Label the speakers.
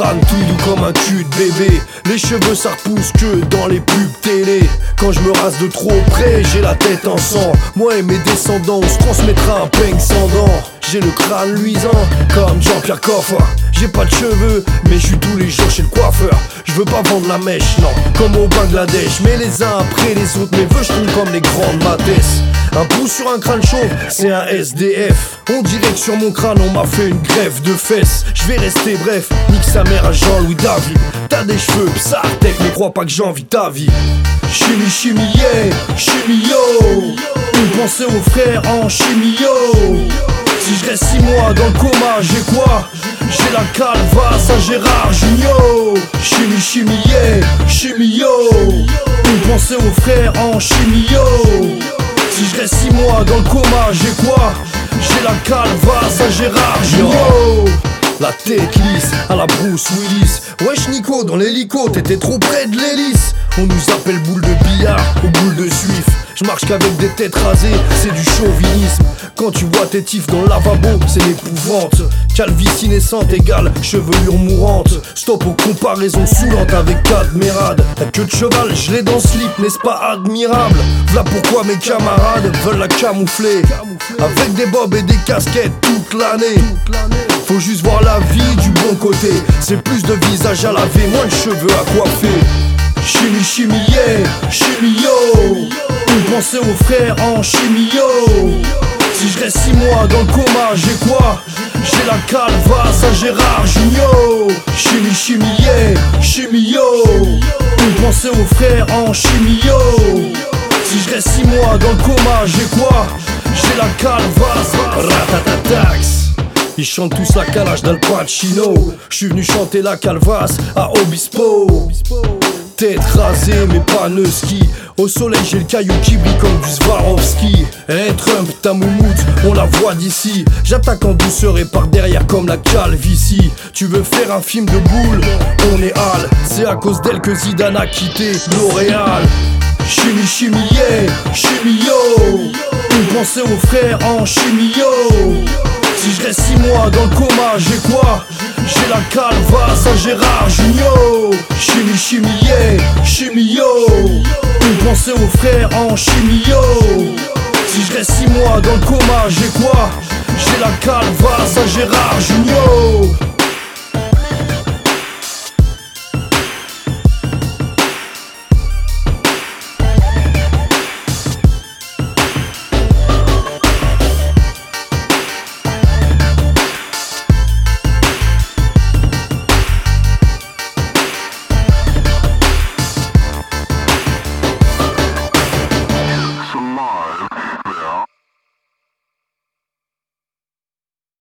Speaker 1: crâne tout doux comme un cul de bébé. Les cheveux ça repousse que dans les pubs télé. Quand je me rase de trop près, j'ai la tête en sang. Moi et mes descendants, on se transmettra un peigne sans dents. J'ai le crâne luisant comme Jean-Pierre Coffre. J'ai pas de cheveux, mais je suis tous les jours chez le coiffeur. Je veux pas vendre la mèche, non, comme au Bangladesh. Mais les uns après les autres, mes vœux je tombe comme les grandes matesses. Un pouce sur un crâne chauve, c'est un SDF. On dirait que sur mon crâne on m'a fait une greffe de fesses. Je vais rester bref, nique sa mère à Jean-Louis David. T'as des cheveux, psartec, mais crois pas que j'envie ta vie. Chimie, chimie, yeah, chimie, yo. Une pensée aux frères en chimie, yo. Si je reste 6 mois dans le coma, j'ai quoi? J'ai la calvasse à Gérard Junior. Chimie, chimie, yeah, chimie, yo. Une pensée aux frères en chimie, yo. Si je reste 6 mois dans le coma, j'ai quoi? J'ai la calvasse à Gérard Junior. La tête lisse à la Bruce Willis. Wesh Nico, dans l'hélico, t'étais trop près de l'hélice. On nous appelle boule de billard ou boule de suif. Je marche qu'avec des têtes rasées, c'est du chauvinisme. Quand tu vois tes tifs dans le lavabo, c'est l'épouvante. Calvitie naissante égale chevelure mourante. Stop aux comparaisons saoulantes avec Cadmerade. La queue de cheval, je l'ai dans le slip, n'est-ce pas admirable? Voilà pourquoi mes camarades veulent la camoufler avec des bobs et des casquettes toute l'année. Faut juste voir la vie du bon côté. C'est plus de visage à laver, moins de cheveux à coiffer. Chimie, chimie, yeah, chimie, yo. Une pensée aux frères en chimie, yo. Si je reste 6 mois dans le coma, j'ai quoi? J'ai la calvasse à Gérard Junior. Chimie, chimie, yeah, chimie, yo. Une pensée aux frères en chimie, yo. Si je reste 6 mois dans le coma, j'ai quoi? J'ai la calvasse, ratatatax. Ils chantent tous la calage d'Al Pacino. J'suis venu chanter la calvasse à Obispo. Tête rasée mais pas Neuski. Au soleil j'ai le caillou qui brille comme du Swarovski. Hey Trump, ta moumoute, on la voit d'ici. J'attaque en douceur et par derrière comme la calvitie. Tu veux faire un film de boule? On est hal. C'est à cause d'elle que Zidane a quitté L'Oréal. Chimie, chimie, yeah, chimie, yo. Une pensée aux frères en chimie, yo. Si je reste 6 mois dans le coma, j'ai quoi? J'ai la calvasse à Gérard Junior. Chimie, chimie, yeah, chimie, yo. Une pensée aux frères en chimie, yo. Si je reste 6 mois dans le coma, j'ai quoi? J'ai la calvasse à Gérard Junior.